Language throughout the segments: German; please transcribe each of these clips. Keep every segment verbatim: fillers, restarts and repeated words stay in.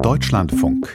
Deutschlandfunk.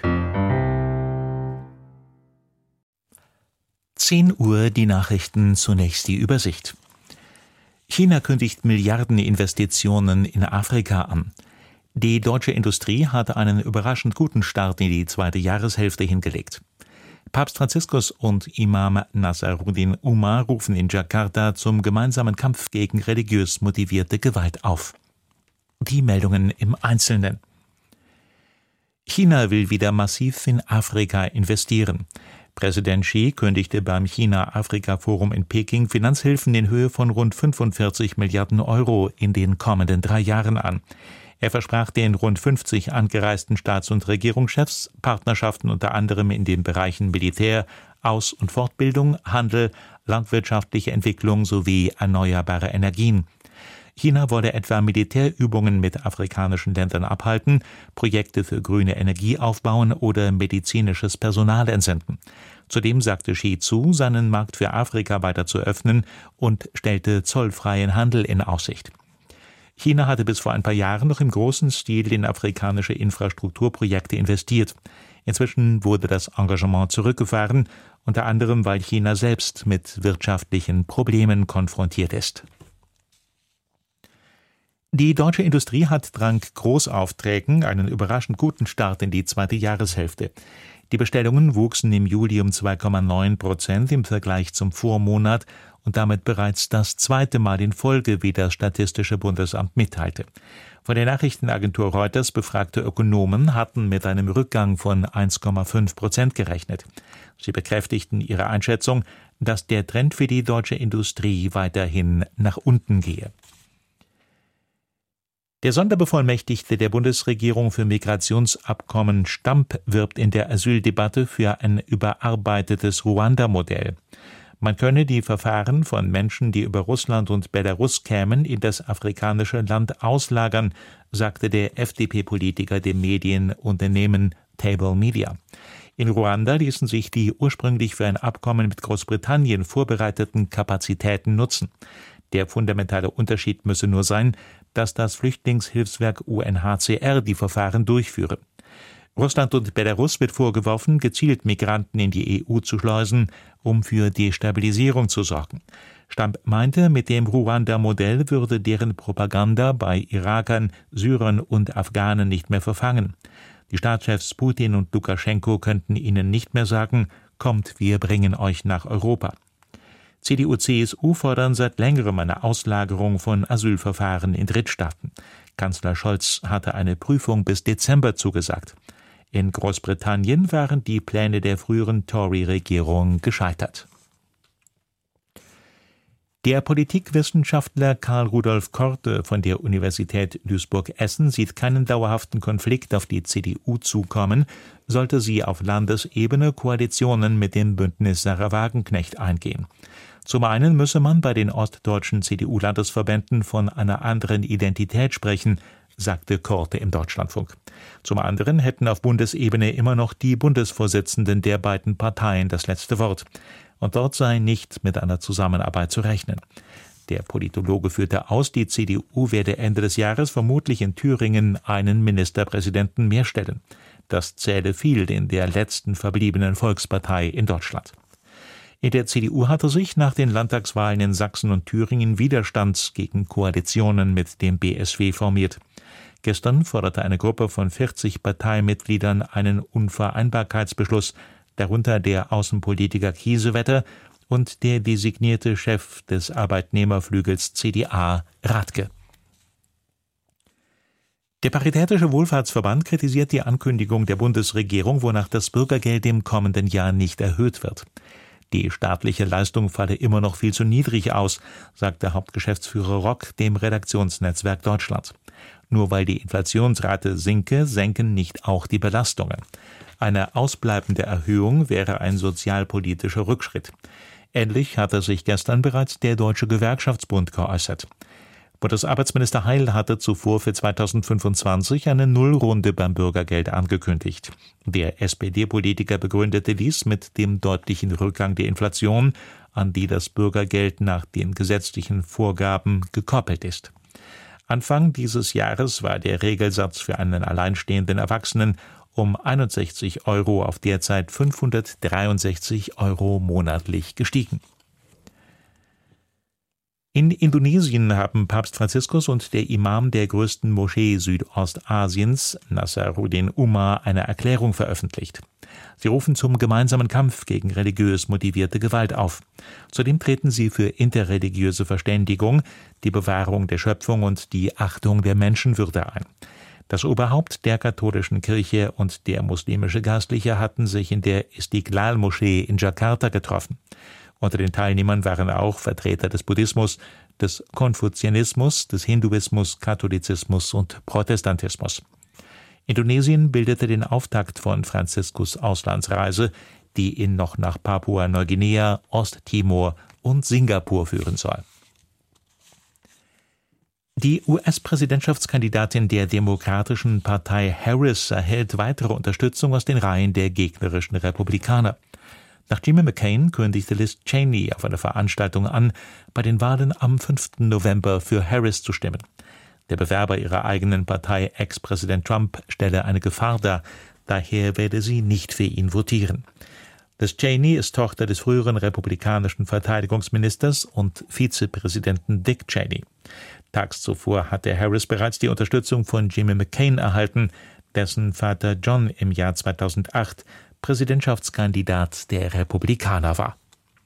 zehn Uhr die Nachrichten, zunächst die Übersicht. China kündigt Milliardeninvestitionen in Afrika an. Die deutsche Industrie hatte einen überraschend guten Start in die zweite Jahreshälfte hingelegt. Papst Franziskus und Imam Nasaruddin Umar rufen in Jakarta zum gemeinsamen Kampf gegen religiös motivierte Gewalt auf. Die Meldungen im Einzelnen. China will wieder massiv in Afrika investieren. Präsident Xi kündigte beim China-Afrika-Forum in Peking Finanzhilfen in Höhe von rund fünfundvierzig Milliarden Euro in den kommenden drei Jahren an. Er versprach den rund fünfzig angereisten Staats- und Regierungschefs Partnerschaften unter anderem in den Bereichen Militär, Aus- und Fortbildung, Handel, landwirtschaftliche Entwicklung sowie erneuerbare Energien. China wolle etwa Militärübungen mit afrikanischen Ländern abhalten, Projekte für grüne Energie aufbauen oder medizinisches Personal entsenden. Zudem sagte Xi zu, seinen Markt für Afrika weiter zu öffnen und stellte zollfreien Handel in Aussicht. China hatte bis vor ein paar Jahren noch im großen Stil in afrikanische Infrastrukturprojekte investiert. Inzwischen wurde das Engagement zurückgefahren, unter anderem weil China selbst mit wirtschaftlichen Problemen konfrontiert ist. Die deutsche Industrie hat dank Großaufträgen einen überraschend guten Start in die zweite Jahreshälfte. Die Bestellungen wuchsen im Juli um zwei Komma neun Prozent im Vergleich zum Vormonat und damit bereits das zweite Mal in Folge, wie das Statistische Bundesamt mitteilte. Von der Nachrichtenagentur Reuters befragte Ökonomen hatten mit einem Rückgang von eins Komma fünf Prozent gerechnet. Sie bekräftigten ihre Einschätzung, dass der Trend für die deutsche Industrie weiterhin nach unten gehe. Der Sonderbevollmächtigte der Bundesregierung für Migrationsabkommen Stamp wirbt in der Asyldebatte für ein überarbeitetes Ruanda-Modell. Man könne die Verfahren von Menschen, die über Russland und Belarus kämen, in das afrikanische Land auslagern, sagte der F D P-Politiker dem Medienunternehmen Table Media. In Ruanda ließen sich die ursprünglich für ein Abkommen mit Großbritannien vorbereiteten Kapazitäten nutzen. Der fundamentale Unterschied müsse nur sein, dass das Flüchtlingshilfswerk U N H C R die Verfahren durchführe. Russland und Belarus wird vorgeworfen, gezielt Migranten in die E U zu schleusen, um für Destabilisierung zu sorgen. Stamp meinte, mit dem Ruanda-Modell würde deren Propaganda bei Irakern, Syrern und Afghanen nicht mehr verfangen. Die Staatschefs Putin und Lukaschenko könnten ihnen nicht mehr sagen, kommt, wir bringen euch nach Europa. C D U C S U fordern seit längerem eine Auslagerung von Asylverfahren in Drittstaaten. Kanzler Scholz hatte eine Prüfung bis Dezember zugesagt. In Großbritannien waren die Pläne der früheren Tory-Regierung gescheitert. Der Politikwissenschaftler Karl Rudolf Korte von der Universität Duisburg-Essen sieht keinen dauerhaften Konflikt auf die C D U zukommen, sollte sie auf Landesebene Koalitionen mit dem Bündnis Sarah Wagenknecht eingehen. Zum einen müsse man bei den ostdeutschen C D U-Landesverbänden von einer anderen Identität sprechen, sagte Korte im Deutschlandfunk. Zum anderen hätten auf Bundesebene immer noch die Bundesvorsitzenden der beiden Parteien das letzte Wort. Und dort sei nicht mit einer Zusammenarbeit zu rechnen. Der Politologe führte aus, die C D U werde Ende des Jahres vermutlich in Thüringen einen Ministerpräsidenten mehr stellen. Das zähle viel in der letzten verbliebenen Volkspartei in Deutschland. In der C D U hatte sich nach den Landtagswahlen in Sachsen und Thüringen Widerstand gegen Koalitionen mit dem B S W formiert. Gestern forderte eine Gruppe von vierzig Parteimitgliedern einen Unvereinbarkeitsbeschluss, darunter der Außenpolitiker Kiesewetter und der designierte Chef des Arbeitnehmerflügels C D A, Rathke. Der Paritätische Wohlfahrtsverband kritisiert die Ankündigung der Bundesregierung, wonach das Bürgergeld im kommenden Jahr nicht erhöht wird. Die staatliche Leistung falle immer noch viel zu niedrig aus, sagte Hauptgeschäftsführer Rock dem Redaktionsnetzwerk Deutschland. Nur weil die Inflationsrate sinke, senken nicht auch die Belastungen. Eine ausbleibende Erhöhung wäre ein sozialpolitischer Rückschritt. Ähnlich hatte sich gestern bereits der Deutsche Gewerkschaftsbund geäußert. Bundesarbeitsminister Heil hatte zuvor für zweitausendfünfundzwanzig eine Nullrunde beim Bürgergeld angekündigt. Der S P D-Politiker begründete dies mit dem deutlichen Rückgang der Inflation, an die das Bürgergeld nach den gesetzlichen Vorgaben gekoppelt ist. Anfang dieses Jahres war der Regelsatz für einen alleinstehenden Erwachsenen um einundsechzig Euro auf derzeit fünfhundertdreiundsechzig Euro monatlich gestiegen. In Indonesien haben Papst Franziskus und der Imam der größten Moschee Südostasiens, Nasaruddin Umar, eine Erklärung veröffentlicht. Sie rufen zum gemeinsamen Kampf gegen religiös motivierte Gewalt auf. Zudem treten sie für interreligiöse Verständigung, die Bewahrung der Schöpfung und die Achtung der Menschenwürde ein. Das Oberhaupt der katholischen Kirche und der muslimische Geistliche hatten sich in der Istiqlal-Moschee in Jakarta getroffen. Unter den Teilnehmern waren auch Vertreter des Buddhismus, des Konfuzianismus, des Hinduismus, Katholizismus und Protestantismus. Indonesien bildete den Auftakt von Franziskus' Auslandsreise, die ihn noch nach Papua-Neuguinea, Osttimor und Singapur führen soll. Die U S-Präsidentschaftskandidatin der Demokratischen Partei Harris erhält weitere Unterstützung aus den Reihen der gegnerischen Republikaner. Nach Jimmy McCain kündigte Liz Cheney auf einer Veranstaltung an, bei den Wahlen am fünften November für Harris zu stimmen. Der Bewerber ihrer eigenen Partei, Ex-Präsident Trump, stelle eine Gefahr dar, daher werde sie nicht für ihn votieren. Liz Cheney ist Tochter des früheren republikanischen Verteidigungsministers und Vizepräsidenten Dick Cheney. Tags zuvor hatte Harris bereits die Unterstützung von Jimmy McCain erhalten, dessen Vater John im Jahr zweitausendacht Präsidentschaftskandidat der Republikaner war.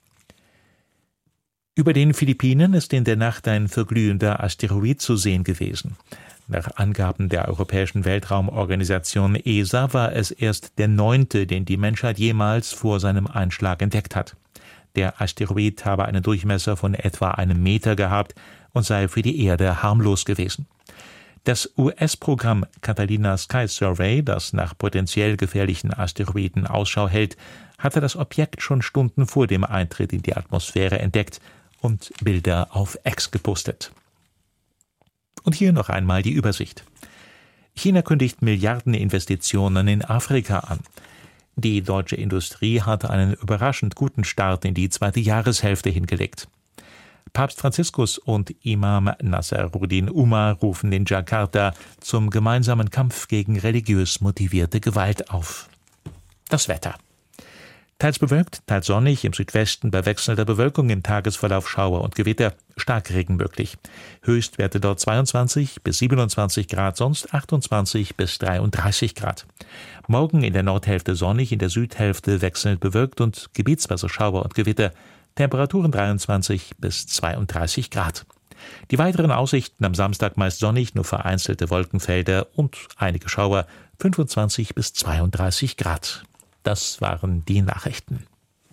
Über den Philippinen ist in der Nacht ein verglühender Asteroid zu sehen gewesen. Nach Angaben der Europäischen Weltraumorganisation E S A war es erst der neunte, den die Menschheit jemals vor seinem Einschlag entdeckt hat. Der Asteroid habe einen Durchmesser von etwa einem Meter gehabt und sei für die Erde harmlos gewesen. Das U S-Programm Catalina Sky Survey, das nach potenziell gefährlichen Asteroiden Ausschau hält, hatte das Objekt schon Stunden vor dem Eintritt in die Atmosphäre entdeckt und Bilder auf X gepostet. Und hier noch einmal die Übersicht. China kündigt Milliardeninvestitionen in Afrika an. Die deutsche Industrie hatte einen überraschend guten Start in die zweite Jahreshälfte hingelegt. Papst Franziskus und Imam Nasaruddin Umar rufen in Jakarta zum gemeinsamen Kampf gegen religiös motivierte Gewalt auf. Das Wetter. Teils bewölkt, teils sonnig, im Südwesten bei wechselnder Bewölkung, im Tagesverlauf Schauer und Gewitter, Starkregen möglich. Höchstwerte dort zweiundzwanzig bis siebenundzwanzig Grad, sonst achtundzwanzig bis dreiunddreißig Grad. Morgen in der Nordhälfte sonnig, in der Südhälfte wechselnd bewölkt und gebietsweise Schauer und Gewitter. Temperaturen dreiundzwanzig bis zweiunddreißig Grad. Die weiteren Aussichten am Samstag meist sonnig, nur vereinzelte Wolkenfelder und einige Schauer, fünfundzwanzig bis zweiunddreißig Grad. Das waren die Nachrichten.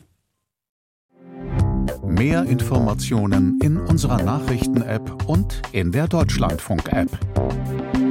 Mehr Informationen in unserer Nachrichten-App und in der Deutschlandfunk-App.